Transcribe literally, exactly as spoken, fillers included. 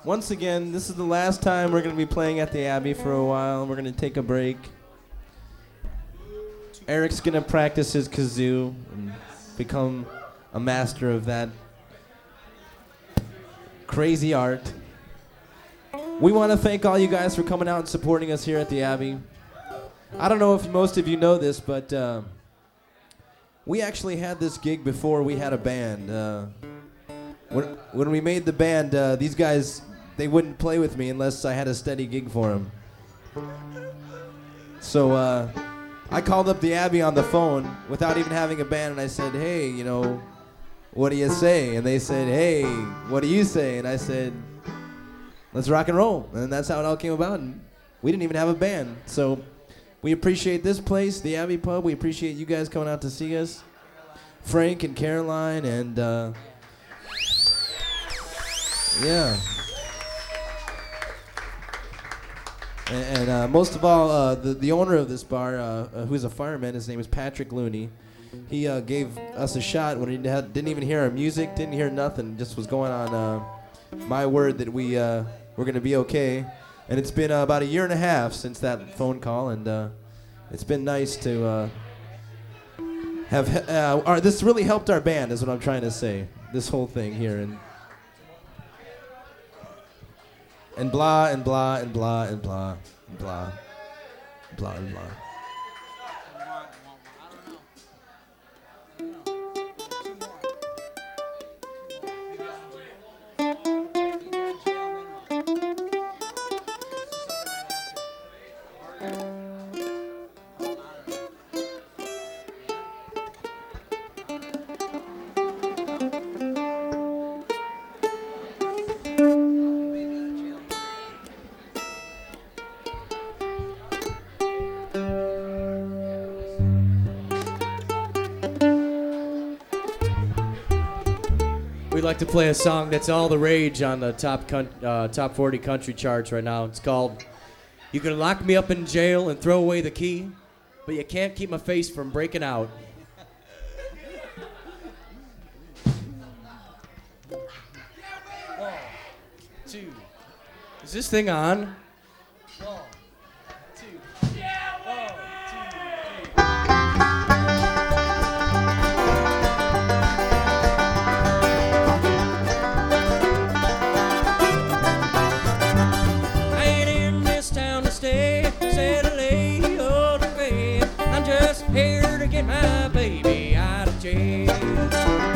once again, this is the last time we're going to be playing at the Abbey for a while. We're going to take a break. Eric's going to practice his kazoo and become a master of that crazy art. We want to thank all you guys for coming out and supporting us here at the Abbey. I don't know if most of you know this, but uh, we actually had this gig before we had a band. Uh, when, when we made the band, uh, these guys, they wouldn't play with me unless I had a steady gig for them. So uh, I called up the Abbey on the phone without even having a band, and I said, hey, you know, what do you say? And they said, hey, what do you say? And I said, let's rock and roll. And that's how it all came about. And we didn't even have a band. So we appreciate this place, the Abbey Pub. We appreciate you guys coming out to see us. Frank and Caroline and, uh, yeah. And, and uh, most of all, uh, the, the owner of this bar, uh, uh, who's a fireman, his name is Patrick Looney. He uh, gave us a shot when he had, didn't even hear our music, didn't hear nothing, just was going on uh, my word that we uh, were going to be okay. And it's been uh, about a year and a half since that phone call, and uh, it's been nice to uh, have, uh, our, this really helped our band, is what I'm trying to say, this whole thing here. And, and blah, and blah, and blah, and blah, and blah, blah, and blah. We'd like to play a song that's all the rage on the top con- uh, top forty country charts right now. It's called "You Can Lock Me Up in Jail and Throw Away the Key, but you can't keep my face from breaking out." One, two. Is this thing on? One, two. One, two, three. Here to get my baby out of jail.